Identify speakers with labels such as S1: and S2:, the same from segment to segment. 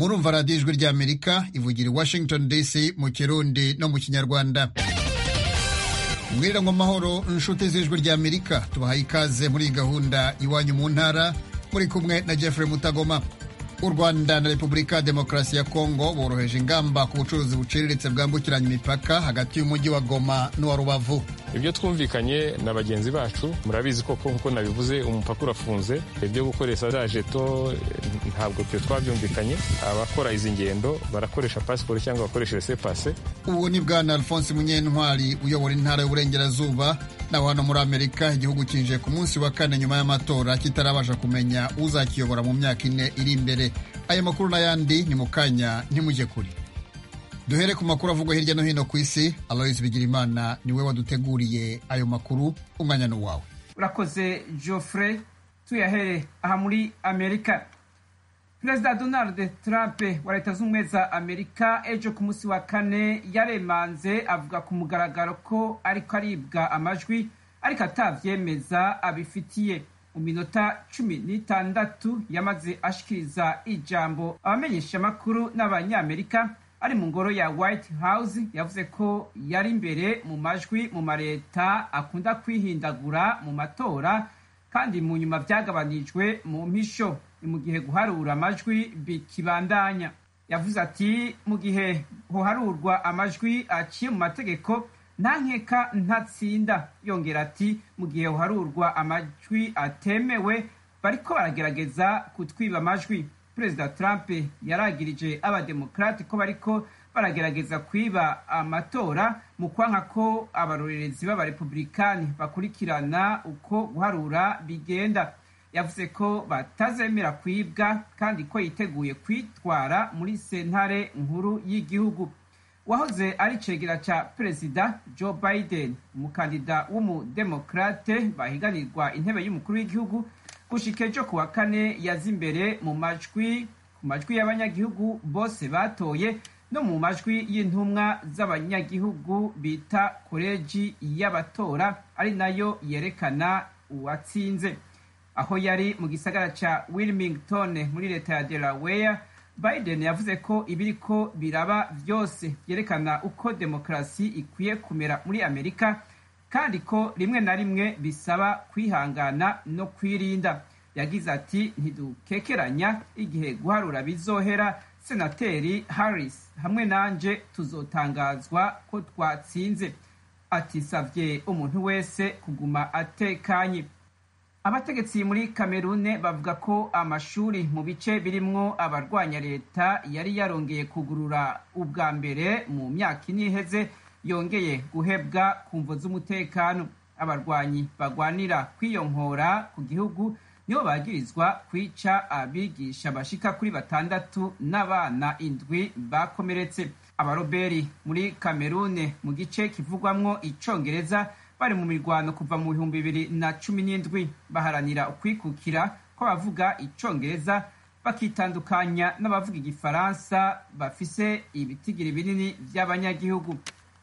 S1: murumva radiyo ijwi ry'Amerika ivugira i Washington DC mu Kirundi no mu Kinyarwanda. Mwirira ngo mahoro inshuti z'ijwi ry'Amerika, tubahaye ikaze muri gahunda iwanyu mu ntara, muri kumwe na Jeffrey Mutagoma. U Rwanda na Repubulika ya Demokarasi ya Kongo boroheje ingamba ku bucuruzi buciriritse bwambukiranya imipaka hagati y'umujyi wa Goma n'uwa Rubavu.
S2: Ibyo twumvikanye na bagenzi bacu, murabizi koko nkuko nabivuze umupaka urafunze, ibyo gukoresha za jeto ntabwo twe twabyumvikanye. Abakora izi ngendo barakoresha passport cyangwa bakoresha laissez-passer.
S1: Uwo ni Bwana Alphonse Munyentwari uyobora intara y'Uburengerazuba. Naho hano muri Amerika igihugu kinjiye ku munsi wa kane nyuma y'amatora kitarabasha kumenya uzakiyobora mu myaka 4 iri imbere. Aya makuru n'ayandi ni mu kanya, ntimujye kure. Duhere ku makuru avugwa hirya no hino ku isi. Aloys Bigirimana niwe waduteguriye ayo makuru, umwanya ni wawe.
S3: Urakoze Geoffrey. Tuyahere aha muri Amerika. Perezida Donald Trump wa Leta Zunze Ubumwe za Amerika ejo ku munsi wa kane yaremanze avuga ku mugaragaro ko ariko aribwa amajwi ariko atavyemeza abifitiye. Mu minota 16 yamaze ashikiriza ijambo abamenyesha makuru n'abanyamerika ari mu ngoro ya White House. Yavuze ko yari imbere mu majwi mu mareta akunda kwihindagura mu matora kandi mu nyuma byagabanijwe mu mpisho mu gihe guharura amajwi bikibandanya. Yavuze ati mu gihe hoharurwa amajwi aciye mu mategeko nta nkeka ntatsinda. Yongera ati mu gihe hoharurwa amajwi atemewe bariko baragerageza kutwiba amajwi. Perezida Trump yaragirije abademokrati ko bariko baragerageza kwiba amatora mu kwanka ko abarorerezi b'abarepublikani bakurikirana uko guharura bigenda. Yavuze ko batazemera kwibwa kandi ko yiteguye kwitwara muri sentare nkuru y'igihugu. Wahoze ari cegera ca Perezida Joe Biden, umukandida w'umudemokrate bahiganirwa intebe y'umukuru w'igihugu, gushika ejo kuwa kane yaza imbere mu majwi ku majwi y'abanyagihugu bose batoye no mu majwi y'intumwa z'abanyagihugu bita koleji y'abatora, ari nayo yerekana uwatsinze. Aho yari mu gisagara ca Wilmington muri leta ya Delaware, Biden yavuze ko ibiriko biraba vyose vyerekana uko demokrasi ikwiye kumera muri Amerika kandi ko rimwe na rimwe bisaba kwihangana no kwirinda. Yagize ati ntidukekeranya igihe guharura bizohera, Senateri Harris hamwe nanje tuzotangazwa ko twatsinze. Ati savye umuntu wese kuguma atekanye. Abategetsi muri Kamerune bavuga ko amashuri mu bice birimwo abarwanya leta yari yarongeye kugurura ubwa mbere mu myaka iniheze yongeye guhebwa ku mvo z'umutekano. Abarwanyi bagwanira kwiyonkora ku gihugu nibo bagirizwa kwica abigisha bashika kuri 6 n'abana 7 bakomeretse. Abaroberi muri Kamerune mu gice kivugwamwo icongereza bari mu mirwano kuva mu 2017 baharanira ukwikukira ko bavuga icongereza bakitandukanya n'abavuga igifaransa bafise ibitigiri binini by'abanyagihugu.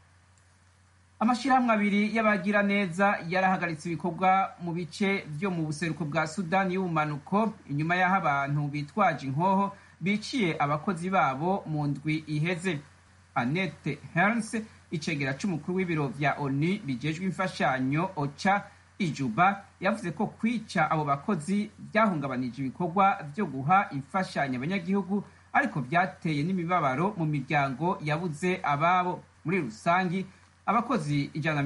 S3: Amashirahamwe abiri y'abagira neza yarahagaritse ibikorwa mu bice byo mu buseruko bwa Sudani y'ubumanuko inyuma y'aho abantu bitwaje inkoho biciye abakozi babo mu ndwi iheze. Annette Herns, icegera c'umukuru w'ibiro vya ONU bijejwe imfashanyo OCHA Ijuba, yavuze ko kwica abo bakozi byahungabanije ibikorwa byo guha imfashanyo abanyagihugu ariko byateye n'imibabaro mu miryango yabuze ababo. Muri rusangi abakozi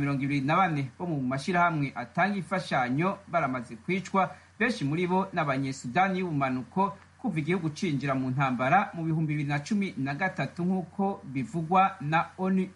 S3: 124 bo mu mashirahamwe atanga imfashanyo baramaze kwicwa, benshi muri bo n'abanyesudani y'ubumanuko kuva igihugu cinjira mu ntambara mu 2013 nk'uko bivugwa na ONU.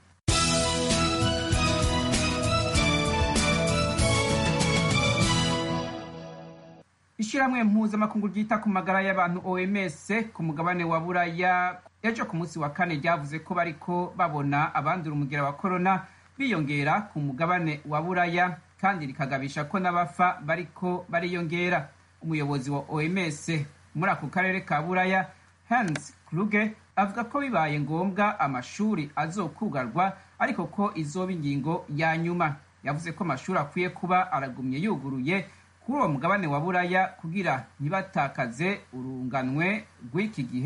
S3: Ishiramwe mpuzamakungu ryita ku magara y'abantu OMS ku mugabane wa Buraya ejo ku munsi wa kane ryavuze ko bariko babona abandura umugera wa corona biyongera ku mugabane wa Buraya kandi rikagabisha ko n'abafa bariko bariyongera. Umuyobozi wa OMS muri ako karere ka Buraya Hans Kluge avuga ko bibaye ngombwa amashuri azokugarwa ariko ko izoba ingingo ya nyuma. Yavuze ko amashuri akwiye kuba aragumye yuguruye kuri uwo mugabane wa Buraya kugira ntibatakaze urunganwe rw'iki gihe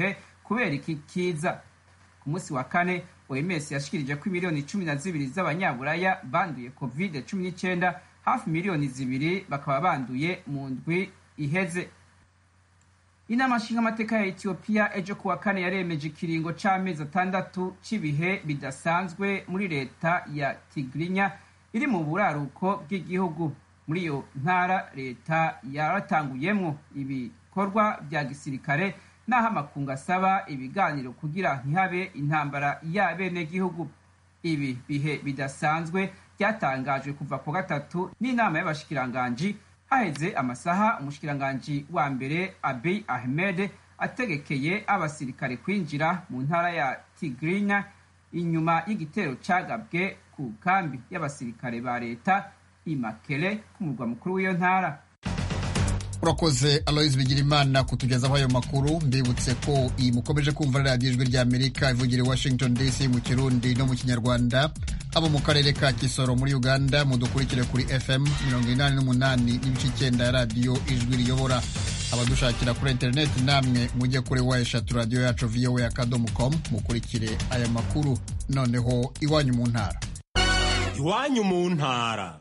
S3: kubera iki kiza. Ku munsi wa kane OMS yashikirije ko miliyoni 12 z'abanyaburaya banduye COVID-19, hafi miliyoni 2 bakaba banduye mu ndwi iheze. Inama nshingamateka ya Ethiopia ejo kuwa kane yaremeje ikiringo c'amezi 6 c'ibihe bidasanzwe muri leta ya Tigrinya iri mu buraruko bw'igihugu. Muri iyo ntara leta yaratanguyemwo ibikorwa bya gisirikare naho amakungu asaba ibiganiro kugira ntihabe intambara y'abenegihugu. Ibi bihe bidasanzwe byatangajwe kuva ku gatatu n'inama y'abashikiranganji haheze amasaha umushikiranganji wa mbere Abiy Ahmed ategekeye abasirikare kwinjira mu ntara ya Tigrinya inyuma y'igitero cagabwe ku kambi y'abasirikare ba leta Imakele ku murwa mukuru w'iyo ntara.
S1: Urakoze Aloys Bigirimana kutugezaho ayo makuru. Mbibutse ko iyi mukomeje kumva Radio Ijwi ry'Amerika ivugira i Washington DC mu Kirundi no mu Kinyarwanda. Abo mu karere ka Kisoro muri Uganda mudukurikire kuri FM 88.9 ya Radio Ijwi riyobora. Abadushakira kuri internet namwe mujye kuri wayeshatu radio yacu voa.com mukurikire aya makuru. Noneho iwanyu mu ntara.
S4: Iwanyu mu ntara.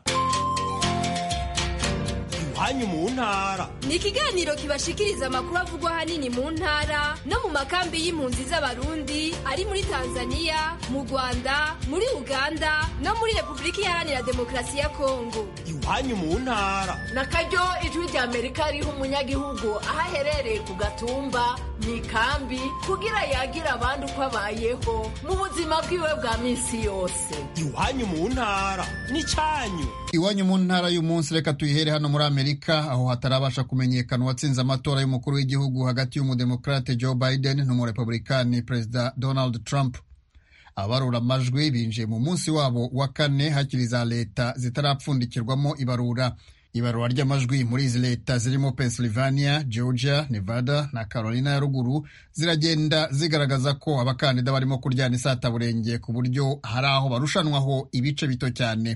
S4: Iwanyu mu ntara
S5: ni ikiganiro kibashikiriza amakuru avugwa hanini mu ntara no mu makambi y'impunzi z'abarundi ari muri Tanzania, mu Rwanda, muri Uganda no muri Republika Iharanira Demokarasi ya Kongo.
S4: Iwanyu mu ntara
S6: nakaryo Ijwi ry'Amerika riha umunyagihugu aho aherereye ku gatumba mu ikambi kugira yagira abandi uko abayeho mu buzima bwiwe bwa minsi yose.
S4: Iwanyu mu ntara ni cyanyu.
S1: Iwanyu mu ntara y'umunsi reka tuyihere hano muri Amerika aho hatarabasha kumenyekana uwatsinze amatora y'umukuru w'igihugu hagati y'umudemokrate Joe Biden n'umurepublikani Perezida Donald Trump. Abarura amajwi binjiye mu munsi wabo wa kane hakiri za leta zitarapfundikirwamo ibarura. Ibarura ry'amajwi muri izi leta zirimo Pennsylvania, Georgia, Nevada na Carolina ya ruguru ziragenda zigaragaza ko abakandida barimo kuryana isataburenge ku buryo hari aho barushanwaho ibice bito cyane.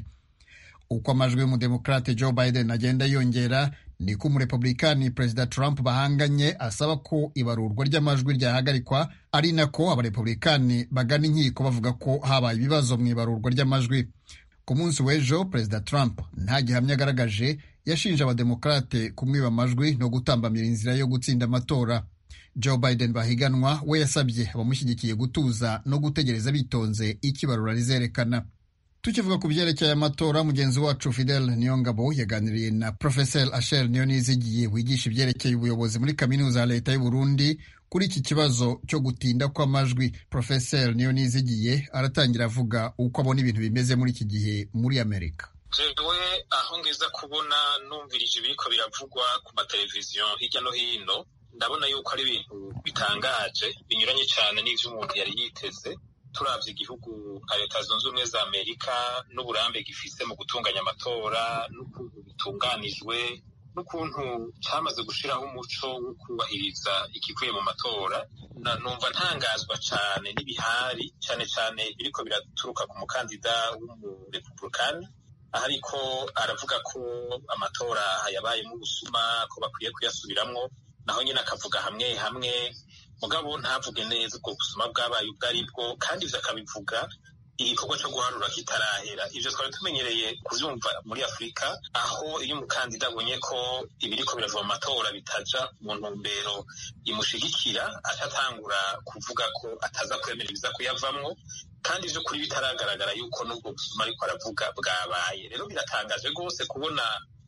S1: Uko amajwi y'umudemokrate Joe Biden agenda yongera niko umurepublikani Perezida Trump bahanganye asaba ko ibarurwa ry'amajwi ryahagarikwa, ari nako abarepublikani bagana inkiko bavuga ko habaye ibibazo mu ibarurwa ry'amajwi. Ku munsi w'ejo Perezida Trump nta gihamya agaragaje yashinje abademokrate kumwiba amajwi no gutambamira inzira yo gutsinda amatora. Joe Biden bahiganwa we yasabye abamushyigikiye gutuza no gutegereza bitonze ikibarura rizerekana. Tukivuga ku byerekeye amatora, mugenzi wacu Fidel Niyongabo yaganiriye na Professor Asher Niyonizigiye wigisha ibyerekeye ubuyobozi muri kaminuza ya leta y'u Burundi kuri iki kibazo cyo gutinda kw'amajwi. Professor Niyonizigiye aratangira avuga uko abona ibintu bimeze muri iki gihe muri Amerika.
S7: Jewe aho ngeza kubona numvirije ibiriko biravugwa ku mateleviziyo hirya no hino, ndabona yuko ari ibintu bitangaje binyuranye cyane n'ivyo umuntu yari yiteze. Turavye igihugu nka Leta Zunze Ubumwe za Amerika n'uburambe gifise mu gutunganya amatora n'ukuntu bitunganijwe n'ukuntu cyamaze gushiraho umuco wo kubahiriza ikivuye mu matora, numva ntangazwa cyane n'ibihari cyane cyane biriko biraturuka ku mukandida w'umurepublikani ariko aravuga ko amatora yabayemo ubusuma, ko bakwiye kuyasubiramwo, naho nyine akavuga hamwe hamwe mugabo ntavuge neza ubwo busuma bwabaye ubwo ari bwo, kandi ivyo akabivuga igikorwa cyo guharura kitarahera. Ivyo twari tumenyereye kuvyumva muri Afurika, aho iyo umukandida abonye ko ibiriko birava mu matora bitaja mu ntumbero imushigikira atatangura kuvuga ko ataza kwemera ibiza kuyavamwo, kandi ivyo kuri bitaragaragara yuko n'ubwo busuma ariko aravuga bwabaye. Rero biratangaje rwose kubona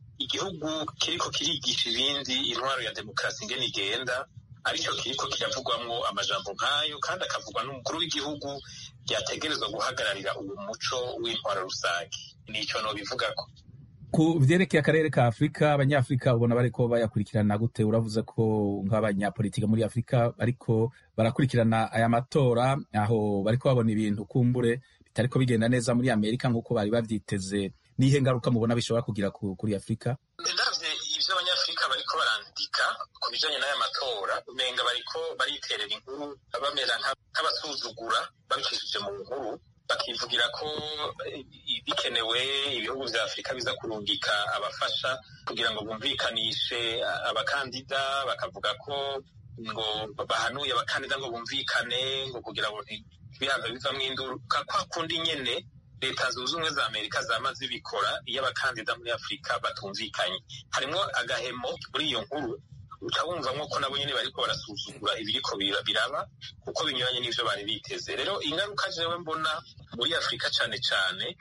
S7: igihugu kiriko kirigisha ibindi intwaro ya demokarasi ingene igenda, aricyo kiriko kiravugwamwo amajambo nk'ayo, kandi akavugwa n'umukuru w'igihugu yategerezwa guhagararira uwo muco w'intwaro rusange. Nico nobivugako.
S8: Ku vyerekeye akarere ka Afurika, abanyafurika ubona bariko bayakurikirana gute? Uravuze ko nk'abanyapolitika muri Afurika bariko barakurikirana aya matora, aho bariko babona ibintu kumbure bitariko bigenda neza muri Amerika nk'uko bari bavyiteze. Nihe ngaruka mubona bishobora kugira kuri Afurika?
S7: Ndavye ivyo abanyafurika bariko barandika ku bijanye n'aya matora, umenga bariko bariterera inkuru bamera nk'abasuzugura babicishije mu nkuru, bakivugira ko bikenewe ibihugu vya Afurika biza kurungika abafasha kugira ngo bumvikanishe abakandida, bakavuga ko ngo bahanuye abakandida ngo bumvikane ngo kugira ngo ntibihaza bivamwo induru kwa kundi nyene leta zunze ubumwe za Amerika zama zibikora iyo abakandida muri Afurika batumvikanye. Harimwo agahemo muri iyo nkuru uca wumvamwo ko nabo nyene bariko barasuzugura ibiriko biraba kuko binyuranye n'ivyo bari biteze. Rero ingaruka jewe mbona muri Afurika cane cane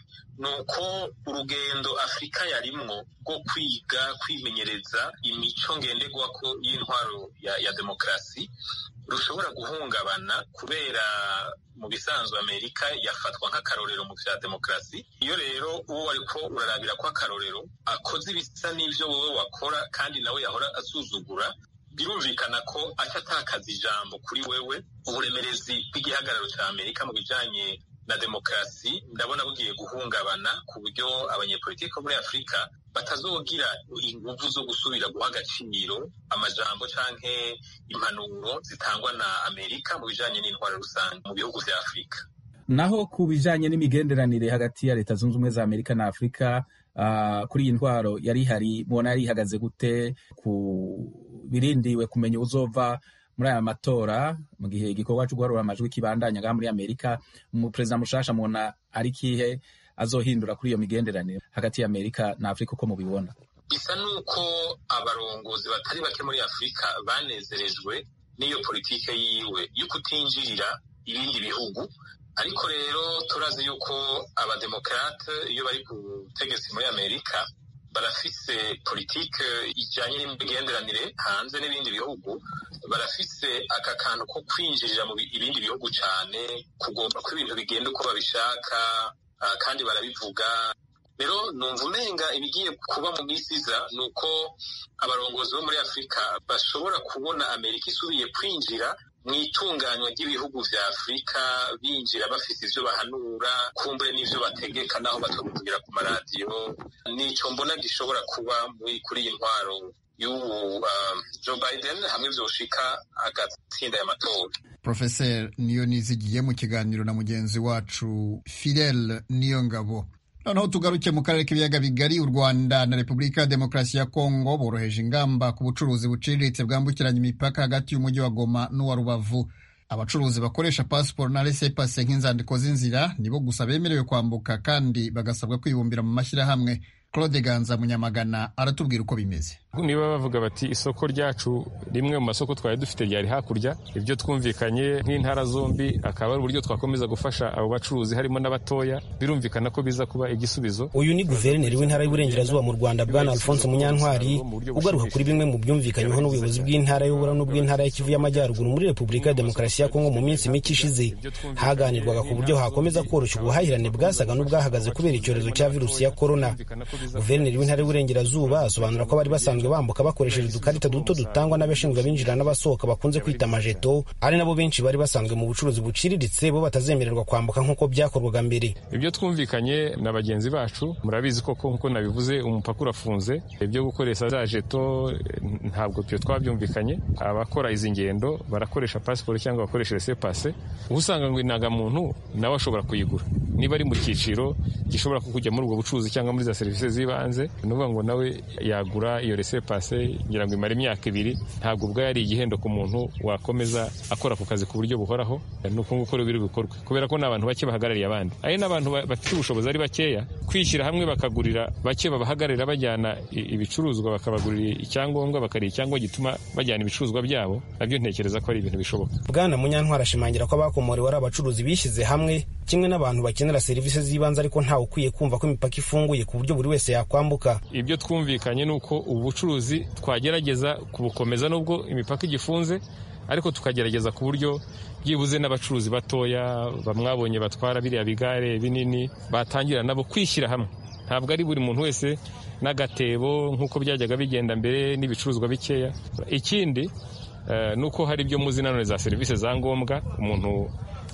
S7: nuko urugendo Afurika yarimwo rwo kwiga kwimenyereza imico ngenderwako y'intwaro ya demokarasi rushobora guhungabana kubera mu bisanzwe Amerika yafatwa nk'akarorero mu vya demokarasi. Iyo rero uwo ariko urarabira ko akarorero akoze ibisa n'ivyo wowe wakora kandi nawe yahora asuzugura, birumvikana ko atatakaza ijambo kuri wewe. Uburemerezi bw'igihagararo ca Amerika mu bijanye na demokarasi ndabona bugiye guhungabana ku buryo abanyepolitiki muri Afurika batazogira inguvu zo gusubira guha agaciro amajambo canke impanuro zitangwa na Amerika mu bijanye n'intwaro rusange mu bihugu vya Afurika.
S8: Naho ku bijanye n'imigenderanire hagati ya Leta Zunze Ubumwe za Amerika na Afurika, kuri iyi ntwaro yari ihari mubona yari ihagaze gute? Ku birindiwe kumenya uzova muri aya matora mu gihe igikorwa cyo guharura amajwi kibandanya ngaha muri Amerika, umuperezida mushasha mubona ari kihe azohindura kuri iyo migenderanire hagati ya Amerika na Afurika uko mubibona?
S7: Bisa nuko abarongozi batari bake muri Afurika banezerejwe n'iyo politike yiwe yo kutinjirira ibindi bihugu, ariko rero turazi yuko abademokrate iyo bari ku butegetsi muri Amerika barafise politike ijanye n'imigenderanire hanze n'ibindi bihugu, barafise aka kantu ko kwinjirira mu ibindi bihugu cane, kugomba ko ibintu bigenda uko babishaka kandi barabivuga. Rero numva umenga ibigiye kuba mu misi iza nuko abarongozi bo muri Afurika bashobora kubona Amerika isubiye kwinjira mu itunganywa ry'ibihugu vya Afurika, binjira bafise ivyo bahanura, kumbure n'ivyo bategeka naho batavugira ku maradiyo. Nico mbona gishobora kuba kuri iyi ntwaro y'ubu Joe Biden hamwe vyoshika agatsinda y'amatora.
S1: Professor Niyonizigiye mu kiganiro na mugenzi wacu Fidel Niyongabo. Noneho tugaruke mu karere k'ibiyaga bigari. U Rwanda na Repubulika ya Demokarasi ya Kongo boroheje ingamba ku bucuruzi buciriritse bwambukiranya imipaka hagati y'umujyi wa Goma n'uwa Rubavu. Abacuruzi bakoresha passport na laissez-passer nk'inzandiko z'inzira nibo gusa bemerewe kwambuka kandi bagasabwa kwibumbira mu mashyirahamwe. Claude Ganza Munyamagana aratubwira uko bimeze.
S2: Niba bavuga bati isoko ryacu rimwe mu masoko twari dufite ryari hakurya, ibyo twumvikanye nk'intara zombi akaba ari uburyo twakomeza gufasha abo bacuruzi harimo n'abatoya, birumvikana ko biza kuba igisubizo.
S9: Uyu ni guverineri w'intara y'Uburengerazuba mu Rwanda Bwana Alphonse Munyantwari ugaruka kuri bimwe mu byumvikanyweho n'ubuyobozi bw'intara y'Ubura n'ubw'intara y'Kivu y'Amajyaruguru muri Repubulika ya Demokarasi ya Kongo mu minsi mike ishize. Haganirwaga ku buryo hakomeza koroshya ubuhahirane bwasaga n'ubwahagaze kubera icyorezo cya virusi ya corona. Guverineri w'intara y'Uburengerazuba asobanura ko bari basanzwe bambuka bakoresheje udukarita duto dutangwa n'abashinzwe abinjira n'abasohoka bakunze kwita amajeto, ari nabo benshi bari basanzwe mu bucuruzi buciriritse bo batazemererwa kwambuka nk'uko byakorwaga mbere.
S2: Ibyo twumvikanye na bagenzi bacu, murabizi koko nk'uko nabivuze umupaka urafunze, ibyo gukoresha za jeto ntabwo byo twabyumvikanye. Abakora izi ngendo barakoresha passport cyangwa bakoresha laissez-passer. Usanga ngo indangamuntu nawe ashobora kuyigura niba ari mu cyiciro gishobora kujya muri ubwo bucuruzi cyangwa muri za serivisi z'ibanze, nuvuga ngo nawe yagura iyo laissez-passer ngira ngo imara imyaka 2. Ntabwo ubwo yari igihendo ku muntu wakomeza akora ku kazi ku buryo buhoraho. Nuko ngukora biri bikorwe kubera ko n'abantu bake bahagarariye abandi, ari n'abantu bafite ubushobozi ari bakeya kwishyira hamwe bakagurira bake babahagararira bajyana ibicuruzwa bakabagurira icyangombwa bakari icyangombwa gituma bajyana ibicuruzwa byabo. Nabyo ntekereza ko ari ibintu bishoboka.
S9: Bwana Munyantwara ashimangira ko abakomorewe ari abacuruzi bishyize hamwe kimwe n'abantu bakenera serivisi z'ibanze, ariko ntawe ukwiye kumva ko imipaka ifunguye ku buryo buri wese yakwambuka.
S2: Ibyo twumvikanye nuko ubu bucuruzi twagerageza kubukomeza nubwo imipaka igifunze, ariko tukagerageza ku buryo byibuze n'abacuruzi batoya bamwabonye batwara biriya bigare binini batangira nabo kwishyira hamwe. Ntabwo ari buri muntu wese n'agatebo nk'uko byajyaga bigenda mbere n'ibicuruzwa bikeya. Ikindi nuko hari ibyo muzi nanone za serivisi za ngombwa umuntu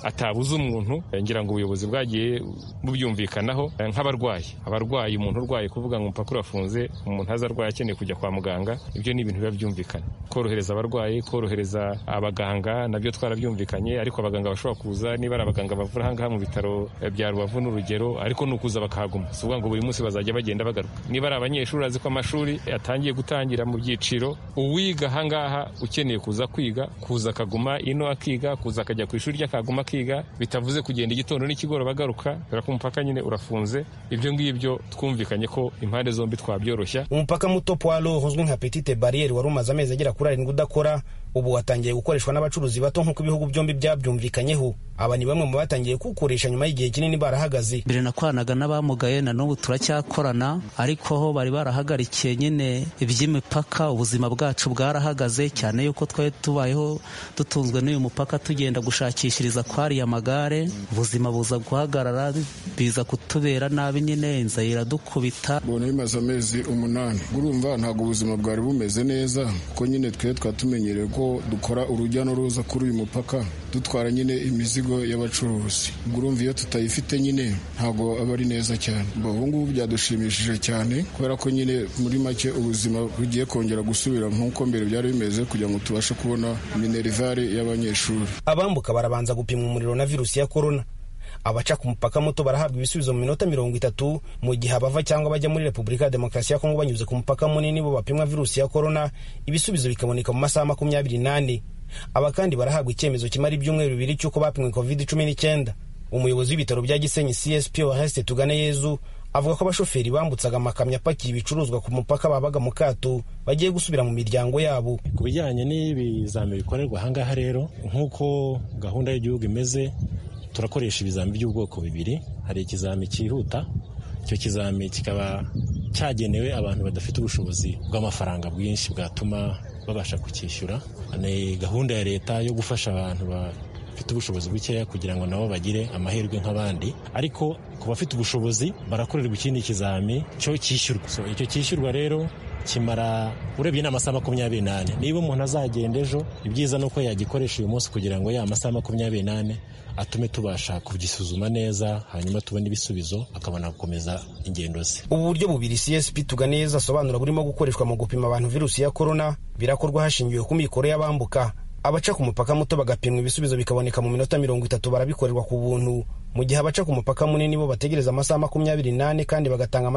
S2: atabuze umuntu. Ngira ngo ubuyobozi bwagiye bubyumvikanaho nk'abarwayi umuntu urwaye kuvuga ngo umupaka urafunze, umuntu aza arwaye akeneye kujya kwa muganga, ibyo ni ibintu biba byumvikana. Korohereza abarwayi, korohereza abaganga nabyo twarabyumvikanye, ariko abaganga bashobora kuza, niba ari abaganga bavura ahangaha mu bitaro bya Rubavu n'urugero, ariko nukuza bakahaguma, si ukuvuga ngo buri munsi bazajya bagenda bagaruka. Niba ari abanyeshuri azi ko amashuri atangiye gutangira mu byiciro, uwiga ahangaha ukeneye kuza kwiga, kuza akaguma ino akiga, kuza akajya ku ishuri ry'akaguma akiga, bitavuze kugenda igitondo n'ikigoroba bagaruka, kubera ko umupaka nyine urafunze. Ibyo ngibyo twumvikanye ko impande zombi twabyoroshya.
S9: Umupaka muto Poalo uzwi nka Petite Barriere wari umaze amezi agera kuri 7 udakora, ubu watangiye gukoreshwa n'abacuruzi bato nk'uko ibihugu byombi byabyumvikanyeho. Aba ni bamwe mu batangiye kuwukoresha nyuma y'igihe kinini barahagaze.
S10: Mbere nakoranaga n'abamugaye, na n'ubu turacyakorana, ariko ho bari barahagarikiye nyine iby'imipaka. Ubuzima bwacu bwarahagaze cyane yuko twari tubayeho dutunzwe n'uyu mupaka, tugenda gushakishiriza kwariya amagare. Ubuzima buza guhagarara, biza kutubera nabi nyine, inzara iradukubita.
S11: Bona bimaze amezi 8, urumva ntabwo ubuzima bwari bumeze neza, kuko nyine twe twatumenyereye ko dukora urujya n'uruza kuri uyu mupaka, dutwara nyine imizigo y'abacuruzi. Urumva iyo tutayifite nyine ntabwo aba ari neza cyane. Ubu ngubu byadushimishije cyane, kubera ko nyine muri make ubuzima bugiye kongera gusubira nk'uko mbere byari bimeze, kugira ngo tubashe kubona minerivare y'abanyeshuri.
S9: Abambuka barabanza gupimwa umuriro na virusi ya corona. Abaca ku mupaka muto barahabwa ibisubizo mu minota 30, mu gihe abava cyangwa bajya muri Repubulika ya Demokarasi ya Kongo banyuze ku mupaka munini bo bapimwa virusi ya corona, ibisubizo bikaboneka mu masaha 28. Aba kandi barahabwa icyemezo kimara ibyumweru 2 cy'uko bapimwe COVID-19. Umuyobozi w'ibitaro bya Gisenyi CSP Oreste Tuganeyezu avuga ko abashoferi bambutsaga amakamyo apakiye ibicuruzwa ku mupaka babaga mu kato bagiye gusubira mu miryango yabo.
S12: Ku bijyanye n'ibizami bikorerwa ahangaha rero, nk'uko gahunda y'igihugu imeze, turakoresha ibizami by'ubwoko 2. Hari ikizami cyihuta, icyo kizami kikaba cyagenewe abantu badafite ubushobozi bw'amafaranga bwinshi bwatuma babasha kucyishyura. Ni gahunda ya leta yo gufasha abantu bafite ubushobozi bukeya kugira ngo nabo bagire amahirwe nk'abandi, ariko ku bafite ubushobozi barakorerwa ikindi kizami cyo cyishyurwa. Icyo cyishyurwa rero kimara urebye n'amasaha 28. Niba umuntu azagenda ejo, ibyiza nuko yagikoresha uyu munsi kugira ngo ya masaha 28 atume tubasha kugisuzuma neza, hanyuma tubone ibisubizo akabona gukomeza ingendo ze.
S9: Ubu buryo bubiri CSP Tuganeza asobanura burimo gukoreshwa mu gupima abantu virusi ya corona, birakorwa hashingiwe ku mikoro y'abambuka. Abaca ku mupaka muto bagapimwa ibisubizo bikaboneka mu minota 30 barabikorerwa ku buntu, mu gihe abaca ku mupaka munini bo bategereza amasaha 28 kandi bagatanga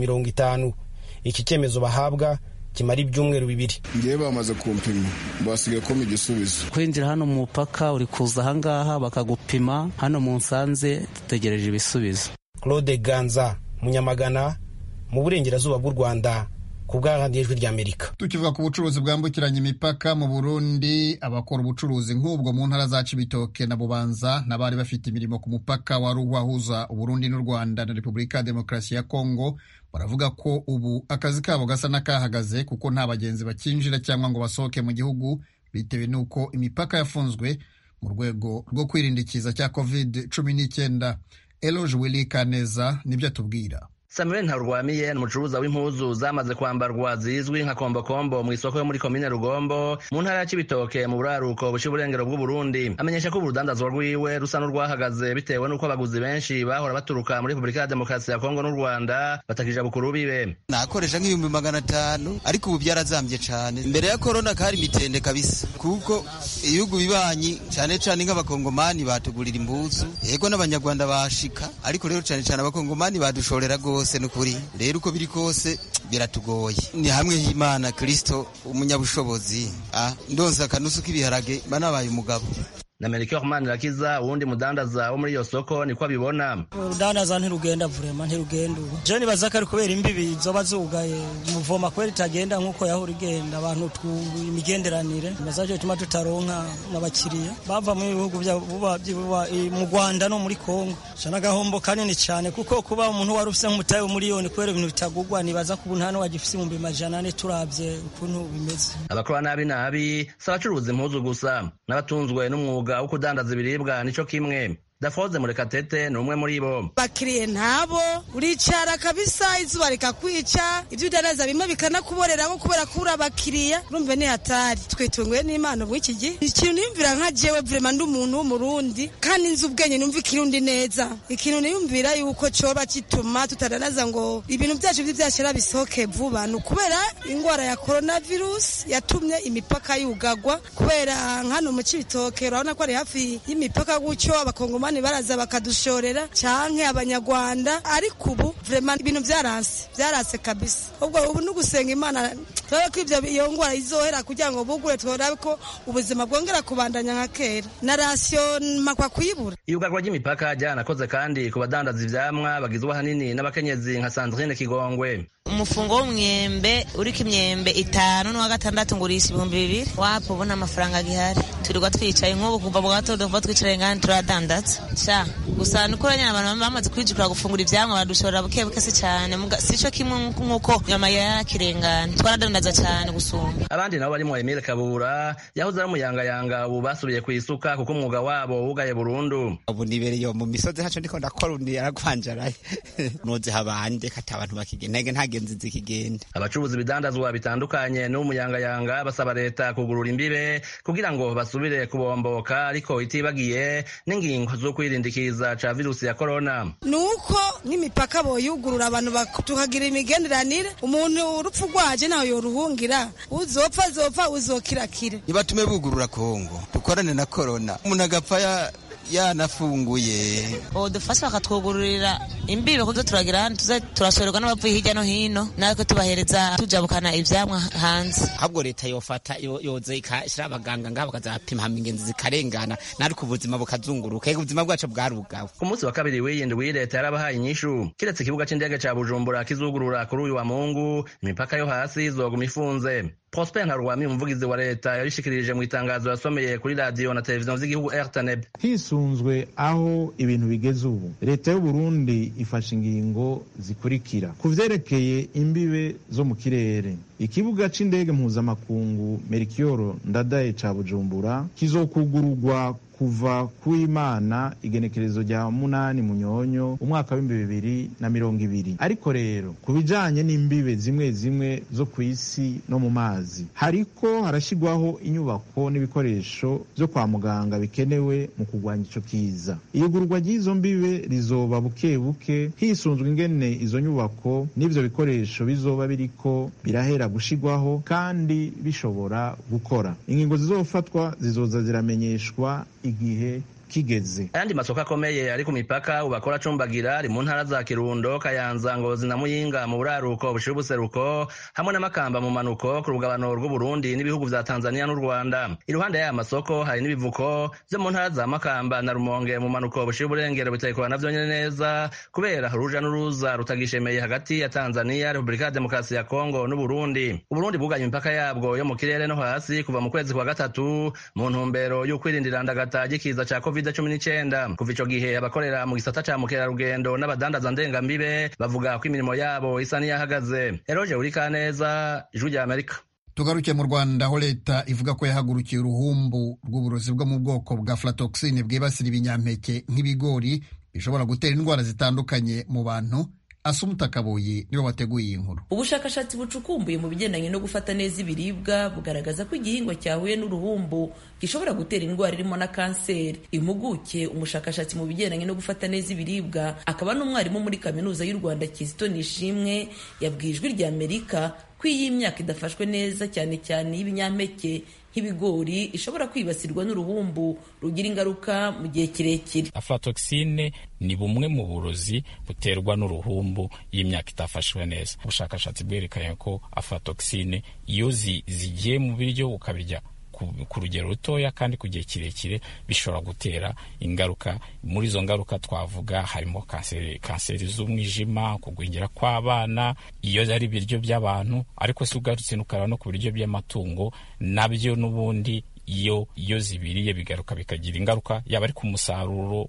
S9: $50. Iki cyemezo bahabwa kimara ibyumweru 2.
S11: Ngiye bamaze kumpima, basigaye ko mu gisubizo.
S10: Kwinjira hano mu mupaka uri kuza ahangaha bakagupima, hano mu Nsanze dutegereje ibisubizo.
S9: Claude Ganza, Munyamagana, mu burengerazuba bw'u Rwanda, ku bw'Ijwi ry'Amerika.
S1: Tukivuga ku bucuruzi bwambukiranya imipaka mu Burundi, abakora ubucuruzi nk'ubwo mu ntara za Cibitoke na Bubanza n'abari bafite imirimo ku mupaka wa Ruhwahuza Uburundi n'u Rwanda na Repubulika ya Demokarasi ya Kongo baravuga ko ubu akazi kabo gasa n'akahagaze, kuko nta bagenzi bakinjira cyangwa ngo basohoke mu gihugu, bitewe n'uko imipaka yafunzwe mu rwego rwo kwirinda ikiza cya COVID-19. Eloge Willy Kaneza nibyo atubwira.
S13: Samuel Ntarwamiye n'umucuruza w'impuzu zamaze kwambarwa zizwi nka kombokombo mu isoko yo muri komine Rugombo mu ntara ya Cibitoke mu buraruko bw'uburengero bw'u Burundi. Amenyesha ko urudandazwa rwiwe rusa n'urwahagaze bitewe n'uko abaguzi benshi bahora baturuka muri Repubulika ya Demokarasi ya Kongo n'u Rwanda batakija bukuru bibe.
S14: Nakoresha nk'ibihumbi 500, ariko ubu byarazambye cyane. Mbere ya corona kari mitende kabisa, kuko ibihugu bibanyi cyane cyane nk'abakongomani batugurira impuzu, yego n'abanyarwanda bashika, ariko rero cyane cyane abakongomani badushorera se nukuri. Rero uko biri kose biratugoye. Ni hamwe y'Imana Kristo umunyabushobozi. Ndonza kanusu k'ibiharage banabaye umugabo.
S13: Na Melchior Manirakiza uwundi mudandaza wo muri iyo soko niko abibona.
S15: Urudandaza ntirugenda vraiment, ntirugenda. Je nibaza ko ari kubera imbibi zoba zugaye, muvoma kweri tagenda nkuko yahora igenda, abantu imigenderanire bazaje tuma tutaronka n'abakiriya bava mu bihugu by'ububa mu Rwanda no muri Kongo. Cyana gahombo kanini cyane, kuko kuba umuntu warufise nk'umutayo miliyoni kwera ibintu bitagugwa, nibaza ko ubuntano wagifise mu 100 turavye ukuntu bimeze. Abakora nabi sabacuruza impuzu gusa, n'abatunzwe n'umwuga wo kudandaza ibiribwa nico kimwe.
S13: Dafoze Murekatete ni umwe muri bo.
S16: Bakiriye ntabo uricara kabisa izuba rikakwica ibyo udandaza bimwe bikanakuboreraho kubera kubura abakiriya urumve ni hatari twitunguye n'Imana bw'iki gihe ikintu nimvira nka jewe vraiment ndi umuntu w'umurundi kandi nzi ubwenye numva ikirundi neza ikintu niyumvira yuko coba kituma tutadanaza ngo ibintu byacu byashira bisohoke vuba no kubera ingwara ya coronavirus yatumye imipaka yugagwa kubera hano mu Cibitoke urabona ko ari hafi y'imipaka gucyo abakongomani baraza bakadushorera canke abanyarwanda ariko ubu vraiment ibintu byarase kabisa ubwo ubu no gusenga Imana twaba kwivyo iyo ngwara izohera kugira ngo bugure tworabe ko ubuzima bwongera kubandanya nka kera na ration makwa kuyibura.
S13: Iyugagwa ry'imipaka ryanakoze kandi ku badandaza ivyamwa bagizwe hanini n'abakenyezi nka Sandrine Kigongwe.
S17: Umufungo w'umwembe uriko imyembe 5 n'uwa gatandatu ngurisha 2,000 wapo ubona amafaranga gihari turigwa twicaye nk'ubu kuva mu gatondo kuva twicaye ngani turadandaza sha gusa nuko nyine abantu bamaze kwijukira gufungura ivyamwa badushora bukebuke se cyane sico kimwe nk'uko nyama yakirengana twaradandaza cyane gusumba.
S13: Abandi nabo barimo Emile Kabura yahoze ari umuyangayanga ubu basubiye kwisuka kuko umwuga wabo wugaye burundu.
S18: Ubu nibereye mu misozi haco ndiko ndakora undi yaragwanjaraye noze habande kata abantu bakigentege ntagenzi zikigenda.
S13: Abacuruzi bidandazwa bitandukanye n'umuyangayanga basaba leta kugurura imbibe kugira ngo basubire kubomboka ariko itibagiye n'ingingo zo kwirindikiza ca virusi ya corona.
S16: Nuko n'imipaka boyugurura abantu tukagira imigenderanire umuntu urupfu rwaje naho yoruhungira uzopfa uzokirakire.
S14: Nibatume bugurura Kongo dukorane na corona umuntu agapfa yanafunguye
S17: dufasha bakatwugururira imbibe kuzo turagira tuze turashorerwa n'abavuye hirya no hino natwe tubahereza tujabukana ivyamwa hanze.
S18: Ahubwo leta yofata yoze ikashira abaganga ngabo bakazapima ingenzi zikarengana nariko ubuzima bukazunguruka ubuzima bwacu bwarugawe.
S13: Ku munsi wa kabiri w'iyindwi leta yarabahaye inyishu kiretse ikibuga c'indege ca Bujumbura kizugurura kuri uyu wa Mungu imipaka yo hasi izoguma ifunze. Prosper Ntarwami umuvugizi wa leta yarishikirije mu itangazo yasomeye kuri radio na televiziyo z'igihugu RTNB.
S19: Hisunzwe aho ibintu bigeze ubu leta y'u Burundi ifashe ingingo zikurikira kuvyerekeye imbibe zo mu kirere. Ikibuga c'indege mpuzamakungu Melchior Ndadaye ca Bujumbura kizokugururwa kuva kuimana igenekerezo rya 8 Munyonyo umwaka wa 2020 ariko rero kubijanye n'imbibe zimwe zo kwisi no mu mazi hariko harashigwaho inyubako n'ibikoresho byo kwa muganga bikenewe mu kugwanya ico kiza. Iyugururwa ry'izo mbibe rizoba buke hisunzwe ingene izo nyubako n'ivyo bikoresho bizoba biriko birahera gushigwaho kandi bishobora gukora. Ingingo zizofatwa zizoza ziramenyeshwa igihe kigeze.
S13: Ayandi masoko akomeye ari ku mipaka ubakora cumbagira ari mu ntara za Kirundo, Kayanza, Ngozi na Muyinga mu buraruko bushiye ubuseruko hamwe n'amakamba mu manuko ku rugabano rw'u Burundi n'ibihugu vya Tanzania n'u Rwanda. Iruhande y'aya masoko hari n'ibivuko vyo mu ntara za Makamba na Rumonge mu manuko bushiye uburengero bitekwa navyo nyene neza kubera uruja n'uruza rutagishemeye hagati ya Tanzania, Republika ya Demokarasi ya Kongo n'u Burundi. Uburundi buganye imipaka yabwo yo mu kirere no hasi kuva mu kwezi kwa gatatu mu ntumbero yo kwirindira ndagata gikiza ca COVID-19. Kuva ico gihe abakorera mu gisata ca mukerarugendo n'abadandaza ndengambibe bavuga ko imirimo yabo isa n'iyahagaze. Eroje Urikaneza, Ijwi rya Amerika.
S1: Tugaruke mu Rwanda aho leta ivuga ko yahagurukiye uruhumbu rw'uburozi bwo mu bwoko bwa aflatoxine bwibasira ibinyampeke nk'ibigori bishobora gutera indwara zitandukanye mu bantu. Asumta Kaboyi niwe wateguye iyi nkuru.
S20: Ubushakashatsi bucukumbuye mu bigendanye no gufata neza ibiribwa bugaragaza ko igihingwa cyahuye n'uruhumbu gishobora gutera indwara irimo na kanseri. Impuguke umushakashatsi mu bigendanye no gufata neza ibiribwa akaba n'umwarimu muri kaminuza y'u Rwanda Kizito Nishimwe yabwiye Ijwi rya Amerika ko iyi myaka idafashwe neza cyane y'ibinyampeke nk'ibigori ishobora kwibasirwa n'uruhumbu rugira ingaruka mu gihe kirekire.
S21: Aflatoxine ni bumwe mu burozi buterwa n'uruhumbu y'imyaka itafashwe neza. Ubushakashatsi bwerekanye ko aflatoxine iyo zigiye mu biryo ukabirya ku rugero rutoya kandi ku gihe kirekire bishobora gutera ingaruka. Muri izo ngaruka twavuga harimo kanseri z'umwijima, kugwingira kw'abana iyo ari ibiryo by'abantu, ariko si ugarutse n'ukaraba no ku biryo by'amatungo nabyo n'ubundi iyo zibiriye bigaruka bikagira ingaruka yaba ari ku musaruro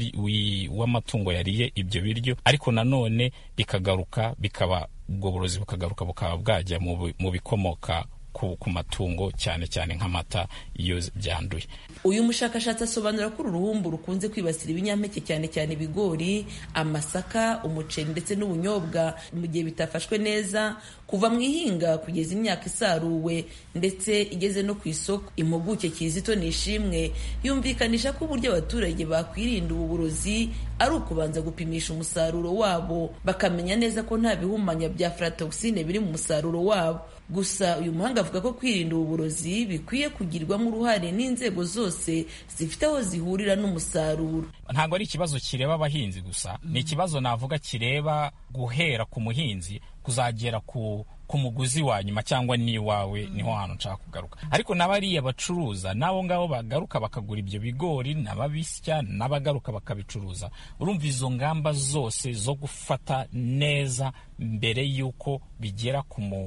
S21: w'amatungo yariye ibyo biryo, ariko nanone bikagaruka ubwo burozi bukagaruka bukaba bwajya mu bikomoka ku matungo cyane cyane nk'amata iyo byanduye.
S20: Uyu mushakashatsi asobanura ko uru ruhumbu rukunze kwibasira ibinyampeke cyane cyane ibigori, amasaka, umuceri ndetse n'ubunyobwa mu gihe bitafashwe neza kuva mu ihinga kugeza imyaka isaruwe ndetse igeze no ku isoko. Impuguke Kizito Nishimwe yumvikanisha ko uburyo abaturage bakwirinda ubu burozi ari ukubanza gupimisha umusaruro wabo bakamenya neza ko nta bihumanya bya aflatoxine biri mu musaruro wabo. Gusa uyu muhanga avuga ko kwirinda ubu burozi bikwiye kugirwamo uruhare n'inzego zose zifite aho zihurira n'umusaruro.
S21: Ntabwo ari ikibazo kireba abahinzi gusa, ni ikibazo navuga kireba guhera ku muhinzi kuzagera ku muguzi wa nyuma cyangwa n'iwawe. Niho hantu nshaka kugaruka. Ariko n'abariya bacuruza nabo ngabo bagaruka bakagura ibyo bigori, n'ababisya n'abagaruka bakabicuruza. Urumva izo ngamba zose zo gufata neza mbere yuko bigera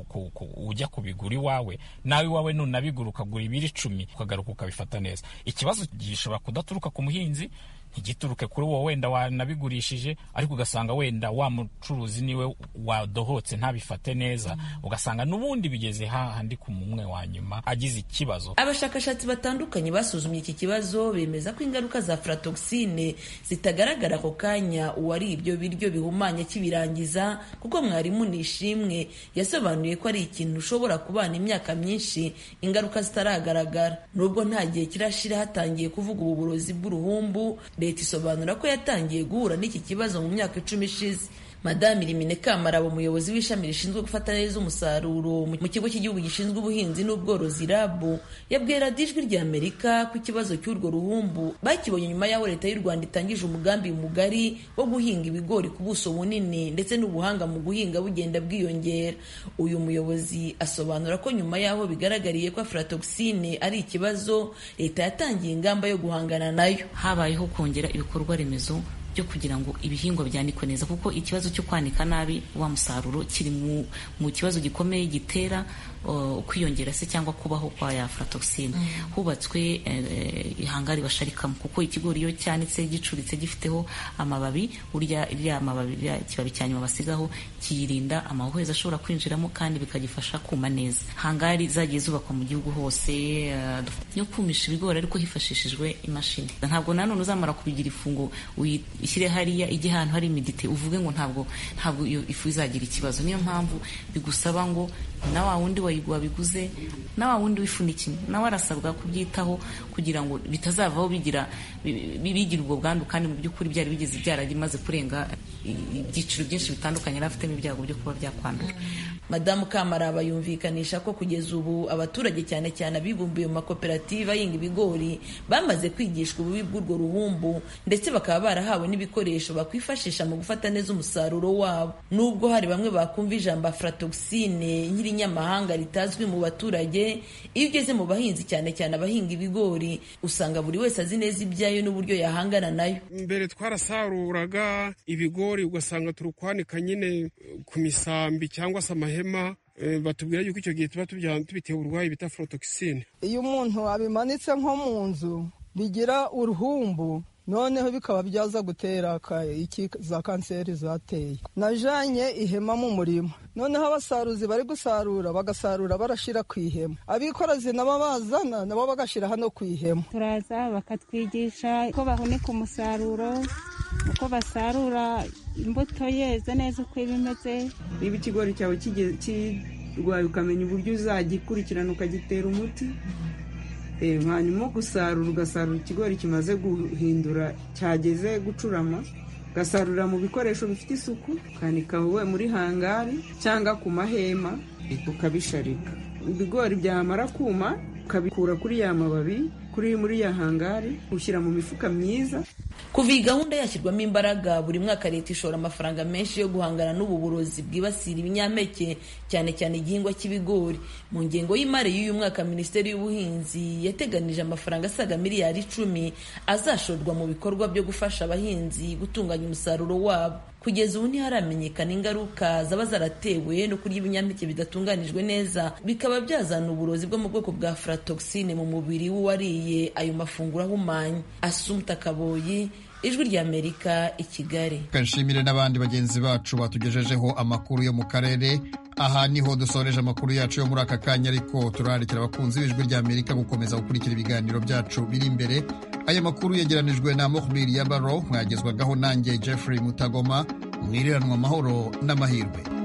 S21: ujya kubigura iwawe, nawe iwawe nunabigura ukagura ibiri 10 ukagaruka ukabifata neza. Ikibazo gishobora kudaturuka ku muhinzi, ntigituruke kuri wowe wenda wanabigurishije, ariko ugasanga wenda wa mucuruzi niwe wadohotse ntabifate neza, ugasanga n'ubundi bigeze hahandi ku mumwe wa nyuma agize ikibazo.
S20: Abashakashatsi batandukanye basuzumye iki kibazo bemeza ko ingaruka za aflatoxine zitagaragara ako kanya uwari ibyo biryo bihumanya kibirangiza, kuko mwarimu Nishimwe yasobanuye ko ari ikintu ushobora kubana imyaka myinshi ingaruka zitaragaragara. Nubwo nta gihe kirashira hatangiye kuvuga ubu burozi bw'uruhumbu, leta isobanura ko yatangiye guhura n'iki kibazo mu myaka 10 ishize. Madame Irimine Kamarabo, umuyobozi w'ishami rishinzwe gufata neza umusaruro mu kigo cy'igihugu gishinzwe ubuhinzi n'ubworozi RAB, yabwiye radiyo Ijwi ry'Amerika ko ikibazo cy'urwo ruhumbu bakibonye nyuma y'aho leta y'u Rwanda itangije umugambi mugari wo guhinga ibigori ku buso bunini ndetse n'ubuhanga mu guhinga bugenda bwiyongera. Uyu muyobozi asobanura ko nyuma y'aho bigaragariye ko aflatoxine ari ikibazo, leta yatangiye ingamba yo guhangana nayo.
S3: Habayeho kongera ibikorwa remezo byo kugira ngo ibihingwa byanikwe neza, kuko ikibazo cyo kwanika nabi wa musaruro kiri mu kibazo gikomeye gitera kwiyongera se cyangwa kubaho kwa ya aflatoxine. Hubatswe ihangari basharikamo, kuko ikigori iyo cyanitse gicuritse gifiteho amababi, urya iriya mababi kibabi cyanyuma basigaho kiyirinda amahoheza ashobora kwinjiramo kandi bikagifasha kuma neza. Hangari zagiye zubakwa mu gihugu hose yo kumisha ibigori ariko hifashishijwe imashini. Ntabwo nanone uzamara kubigira ifungo ishyire hariya ijye ahantu hari imidite uvuge ngo ntabwo iyo ifu izagira ikibazo. Niyo mpamvu bigusaba ngo na wa wundi wabiguze na wa wundi wifunikiye nawe arasabwa kubyitaho kugira ngo bitazavaho bigira ubwo bwandu, kandi mu by'ukuri byari bigeze byaragimaze kurenga ibyiciro byinshi bitandukanye rafitemo ibyago byo kuba byakwandura.
S20: Madamu Kamaraba yumvikanisha ko kugeza ubu abaturage cyane cyane abibumbiye mu makoperative ahinga ibigori bamaze kwigishwa ububi bw'urwo ruhumbu, ndetse bakaba barahawe n'ibikoresho bakwifashisha mu gufata neza umusaruro wabo. Nubwo hari bamwe bakumva ijambo aflatoxine nyamahanga ritazwi mu baturage, iyo ugeze mu bahinzi cyane cyane abahinga ibigori usanga buri wese azi neza ibyayo n'uburyo yahangana nayo.
S22: Mbere twarasaruraga ibigori ugasanga turukwanika nyine ku misambi cyangwa se amahema, batubwira yuko icyo gihe tuba tubiteye uburwayi bita aflatoxine.
S23: Iyo umuntu abimanitse nko mu nzu bigira uruhumbu, noneho bikaba byaza gutera za kanseri zateye. Najanye ihema mu murima, noneho abasaruzi bari gusarura bagasarura barashira ku ihema, abikorazi nabo bazana nabo bagashira hano ku ihema.
S24: Turaza bakatwigisha uko bahunika umusaruro, uko basarura imbuto yeze neza uko ibimeze.
S25: Niba ikigori cyawe kirwaye ukamenya uburyo uzagikurikirana ukagitera umuti. Hanyuma gusarura ugasarura ikigori kimaze guhindura cyageze gucurama, ugasarura mu bikoresho bifite isuku, ukanika wowe muri hangari cyangwa ku mahema ukabisharika. Ibigori byamara kuma ukabikura kuri ya mababi muri ya hangari ushyira mu mifuka myiza.
S20: Kuva iyi gahunda yashyirwamo imbaraga, buri mwaka leta ishora amafaranga menshi yo guhangana n'ubu burozi bwibasira ibinyampeke cyane cyane igihingwa cy'ibigori. Mu ngengo y'imari y'uyu mwaka Minisiteri y'Ubuhinzi yateganije amafaranga asaga miliyari 10 azashorwa mu bikorwa byo gufasha abahinzi gutunganya umusaruro wabo. Kugeza ubu ntiharamenyekana ingaruka zaba zaratewe no kurya ibinyampeke bidatunganijwe neza bikaba byazana uburozi bwo mu bwoko bwa aflatoxine mu mubiri w'uwariye ayo mafunguro ahumanye. Assumpta Kaboyi, Ijwi ry'Amerika i Kigali.
S1: Kanshimire n'abandi bagenzi bacu batugejejeho amakuru yo mu karere. Aha niho dusoreje amakuru yacu yo muri aka kanya, ariko turarikira abakunzi b'Ijwi ry'Amerika gukomeza gukurikira ibiganiro byacu biri imbere. Aya makuru yegeranijwe na Mohbir Yabaro, mwagezwagaho nanjye Jeffrey Mutagoma. Mwiriranwa amahoro n'amahirwe.